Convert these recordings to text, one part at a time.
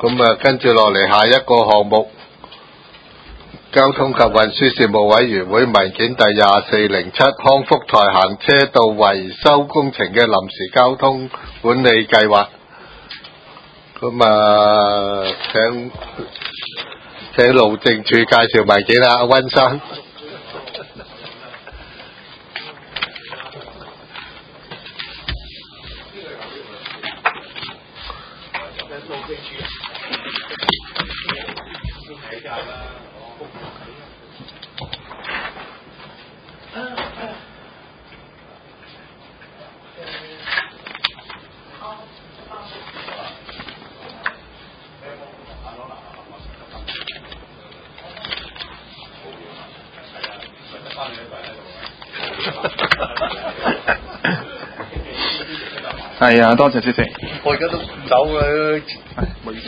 咁跟住落嚟下一個項目，交通及運輸事務委員會文件第2407康福台行車道維修工程嘅臨時交通管理計劃。咁請路政署介紹文件啦，溫生。 係啊，多謝主席。 我而家都走啦，唔好意思。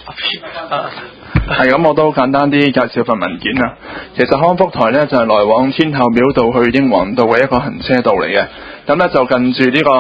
係咁，我都簡單啲介紹份文件啦。其實康福台呢，就係來往天后廟道去英皇道嘅一個行車道嚟嘅。咁呢，就近住呢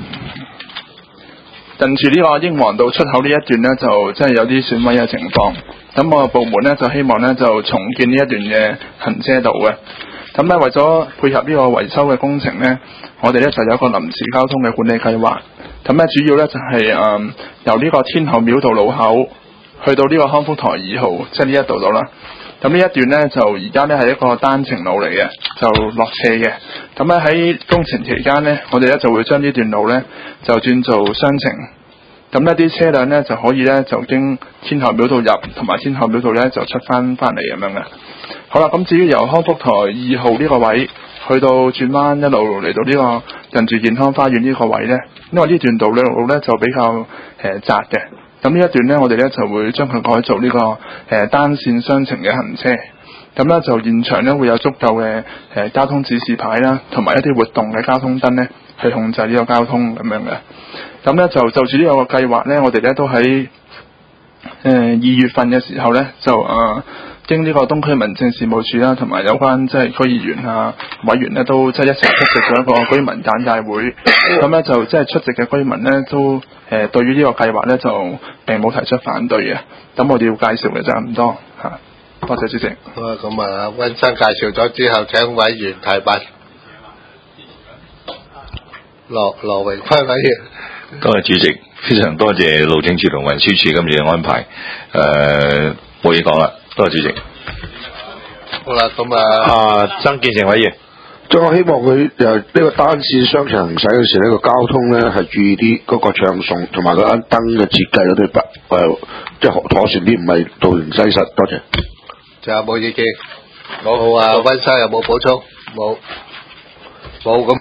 個英皇道出口呢一段呢，就真係有啲損毀嘅情況。咁我個部門呢，就希望呢，就重建呢一段嘅行車道嘅。咁呢，為咗配合呢個維修嘅工程呢，我哋呢，就有一個臨時交通嘅管理計劃。咁呢，主要呢，就係由呢個天后廟道路口去到呢個康福台2號，即係呢一度啦。咁呢一段呢，就而家呢係一個單程路嚟嘅，就落斜嘅。咁呢，喺工程期間呢，我哋呢就會將呢段路呢就轉做雙程。咁呢啲車輛呢，就可以呢就經天后廟道入，同埋天后廟道呢就出翻嚟咁樣嘅。好啦，咁至於由康福台2號呢個位去到轉彎一路嚟到呢個近住健康花園呢個位呢，因為呢段道路呢就比較窄嘅。咁呢一段呢，我哋呢就會將佢改做呢個單線雙程嘅行車。咁呢，就現場呢會有足夠嘅交通指示牌啦，同埋一啲活動嘅交通燈呢去控制呢個交通咁樣嘅。咁呢，就住呢個計劃呢，我哋呢都喺2月份嘅時候呢，就經呢個東區民政事務處啦，同埋有關即係區議員啊委員呢，都即係一齊出席咗一個居民簡介會。咁呢，就即係出席嘅居民呢，都對於呢個計劃呢，就並冇提出反對嘅。咁我哋要介紹嘅就係咁多嚇。多謝主席。 好啊，咁溫生介紹咗之後，請委員提問。羅榮輝委員。 多謝主席，非常多謝路政署同運輸署今次嘅安排。冇嘢講啦，多謝主席。 好啦，咁曾建成委員。 即我希望佢呢個單線雙程行駛嘅時候，呢個交通咧係注意啲嗰個暢順，同埋嗰間燈嘅設計嗰啲即係妥善啲，唔係道形擠塞。多謝。 仲有冇意見？好啊，溫生有冇補充？冇咁。